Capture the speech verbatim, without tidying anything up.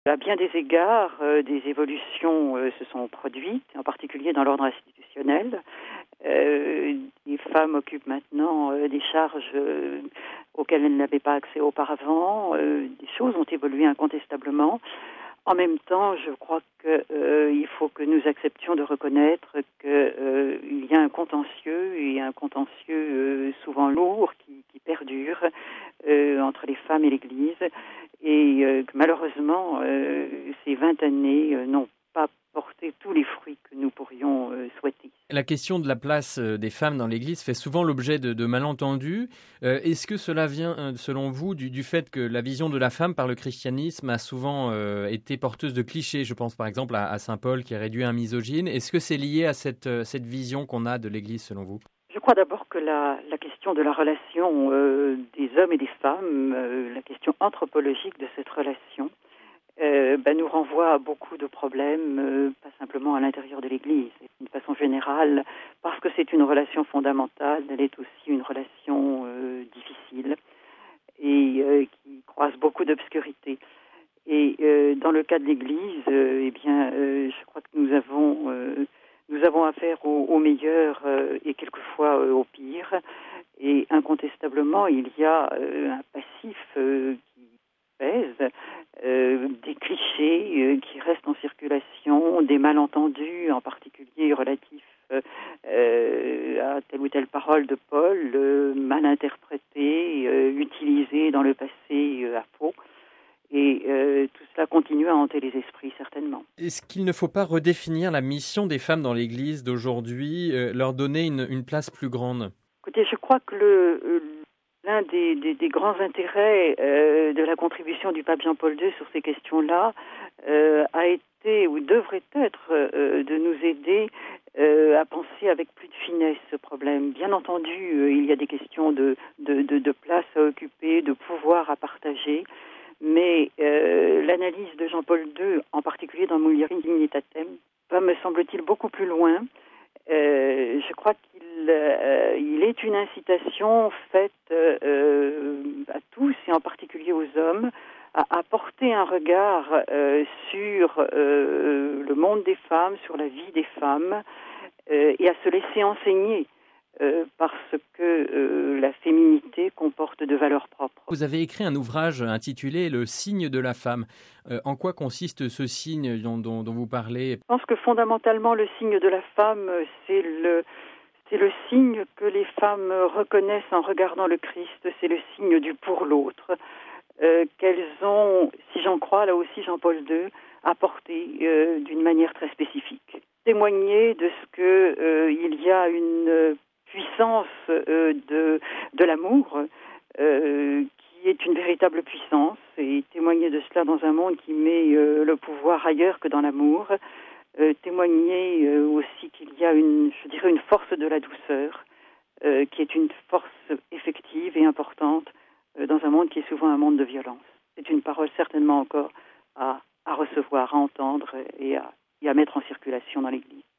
À bien des égards, euh, des évolutions euh, se sont produites, en particulier dans l'ordre institutionnel. Euh, les femmes occupent maintenant euh, des charges euh, auxquelles elles n'avaient pas accès auparavant. Euh, des choses ont évolué incontestablement. En même temps, je crois qu'il euh, faut que nous acceptions de reconnaître qu'il euh, y a un contentieux, et un contentieux euh, souvent lourd qui, qui perdure euh, entre les femmes et l'Église, et euh, que malheureusement, euh, ces vingt années euh, n'ont pas porté tous les fruits que nous pourrions euh, souhaiter. La question de la place euh, des femmes dans l'Église fait souvent l'objet de, de malentendus. Euh, est-ce que cela vient, euh, selon vous, du, du fait que la vision de la femme par le christianisme a souvent euh, été porteuse de clichés? Je pense par exemple à, à saint Paul qui est réduit à un misogyne. Est-ce que c'est lié à cette, euh, cette vision qu'on a de l'Église, selon vous? Je crois d'abord que la, la question de la relation euh, des hommes et des femmes, euh, la question anthropologique de cette relation, Euh, ben, nous renvoie à beaucoup de problèmes, euh, pas simplement à l'intérieur de l'Église, d'une façon générale, parce que c'est une relation fondamentale, elle est aussi une relation euh, difficile et euh, qui croise beaucoup d'obscurité. Et euh, dans le cas de l'Église, euh, eh bien, euh, je crois que nous avons euh, nous avons affaire au, au meilleur euh, et quelquefois euh, au pire. Et incontestablement, il y a euh, un passif euh, qui pèse, euh, des clichés euh, qui restent en circulation, des malentendus, en particulier relatifs euh, euh, à telle ou telle parole de Paul, euh, mal interprétée, euh, utilisée dans le passé euh, à faux. Et euh, tout cela continue à hanter les esprits, certainement. Est-ce qu'il ne faut pas redéfinir la mission des femmes dans l'Église d'aujourd'hui, euh, leur donner une, une place plus grande? Écoutez, je crois que le, l'un des, des, des grands intérêts euh, de la contribution du pape Jean-Paul deux sur ces questions-là euh, a été ou devrait être euh, de nous aider euh, à penser avec plus de finesse ce problème. Bien entendu, euh, il y a des questions de, de, de, de place à occuper, de pouvoir à partager, mais euh, l'analyse de Jean-Paul deux, en particulier dans Mulieris Dignitatem, va, me semble-t-il, beaucoup plus loin. Euh, je crois qu'il euh, il est une incitation faite euh, à tous, et en particulier aux hommes, à, à porter un regard euh, sur euh, le monde des femmes, sur la vie des femmes, euh, et à se laisser enseigner, euh, parce que euh, la féminité comporte de valeurs propres. Vous avez écrit un ouvrage intitulé « Le signe de la femme ». Euh, en quoi consiste ce signe dont, dont, dont vous parlez? Je pense que fondamentalement, le signe de la femme, c'est le, c'est le signe que les femmes reconnaissent en regardant le Christ, c'est le signe du pour l'autre, euh, qu'elles ont, si j'en crois, là aussi Jean-Paul deux, apporté euh, d'une manière très spécifique. Témoigner de ce que euh, il y a une puissance euh, de, de l'amour, euh, qui est une véritable puissance, et témoigner de cela dans un monde qui met euh, le pouvoir ailleurs que dans l'amour. Euh, témoigner euh, aussi qu'il y a une, je dirais, une force de la douceur, euh, qui est une force effective et importante euh, dans un monde qui est souvent un monde de violence. C'est une parole certainement encore à, à recevoir, à entendre et à, et à mettre en circulation dans l'Église.